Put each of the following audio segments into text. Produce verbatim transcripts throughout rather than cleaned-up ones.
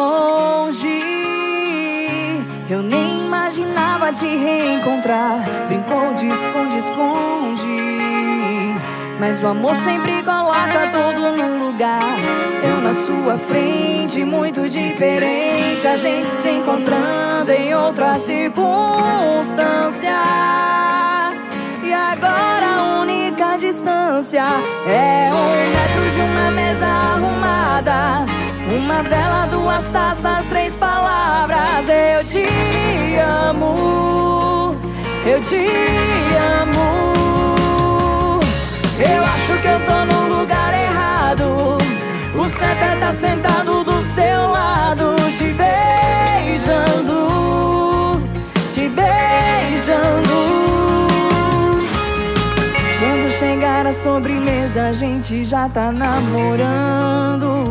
longe. Eu nem imaginava te reencontrar. Brincou de esconde-esconde, mas o amor sempre coloca tudo no lugar. Eu na sua frente, muito diferente, a gente se encontrando em outra circunstância. E agora a única distância é um metro de uma mesa arrumada, uma vela, duas taças, três palavras: eu te amo, eu te amo. Eu acho que eu tô no lugar errado. O certo é tá sentado do seu lado, te beijando, te beijando. Quando chegar a sobremesa, a gente já tá namorando.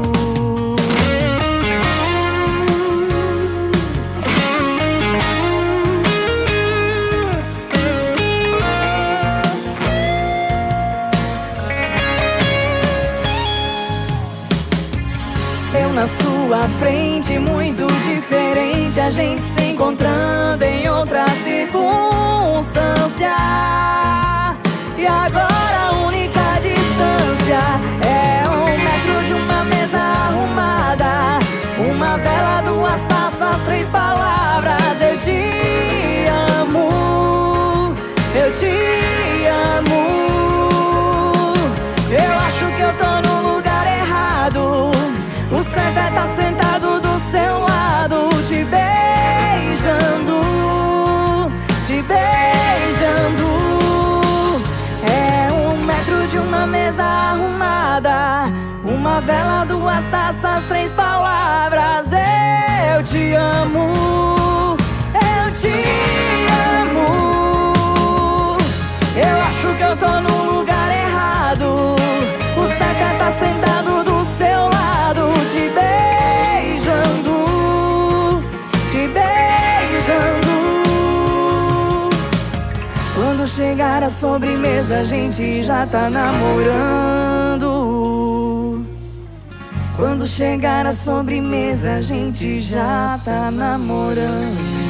Eu na sua frente, muito diferente, a gente se encontrando em outra circunstância. E agora a única distância é um metro de uma mesa arrumada, uma vela, duas taças, três palavras: eu te amo, eu te amo. Eu acho que eu tô no lugar errado. O certo é tá sentado do seu lado, te beijando, te beijando. É um metro de uma mesa arrumada, uma vela, duas taças, três palavras: eu te amo, eu te amo. Eu acho que eu tô no lugar errado. O certo é tá sentado do seu lado, te beijando, te beijando. Quando chegar a sobremesa, a gente já tá namorando. Quando chegar a sobremesa, a gente já tá namorando.